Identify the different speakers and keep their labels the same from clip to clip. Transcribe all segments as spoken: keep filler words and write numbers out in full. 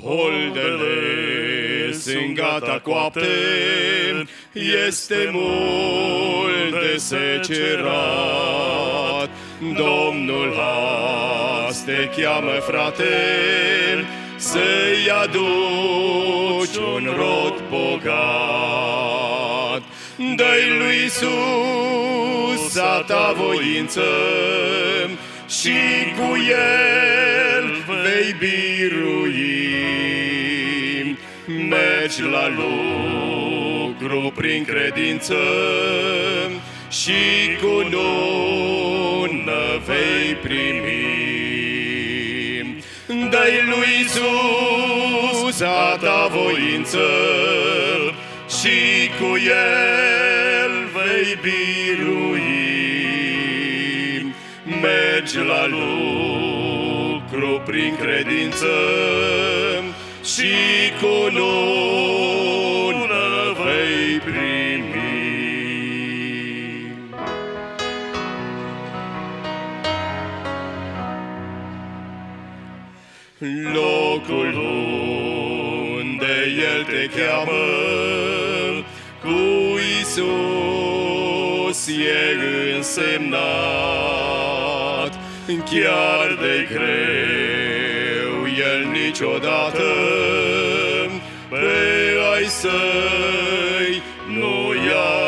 Speaker 1: Holdele sunt gata coapte, este mult de secerat. Domnul azi te cheamă, frate, să-i aduci un rod bogat. Dă-i lui Iisus a ta voință și cu El vei birui. Mergi la lucru prin credință și cunună vei primi. Dă-i lui Iisus a ta voință și cu El vei birui. Mergi la lucru prin credință și cunună vei primi. Locul unde El te cheamă cu Iisus e însemnat. Chiar de greu El niciodată pe ai săi nu i-a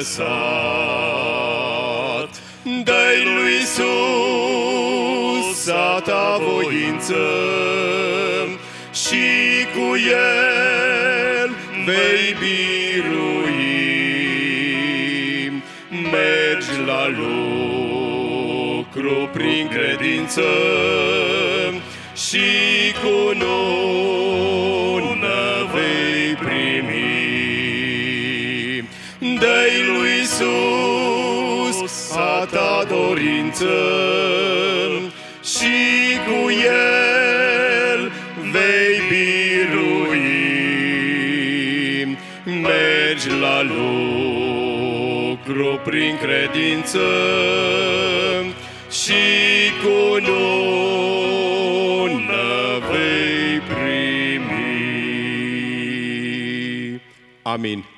Speaker 1: lăsat. Dă-i lui Iisus a ta voință și cu El vei birui. Mergi la lucru prin credință și cunună vei primi. Dă-i lui Iisus a ta dorință și cu El vei birui. Mergi la lucru prin credință și cunună vei primi. Amin.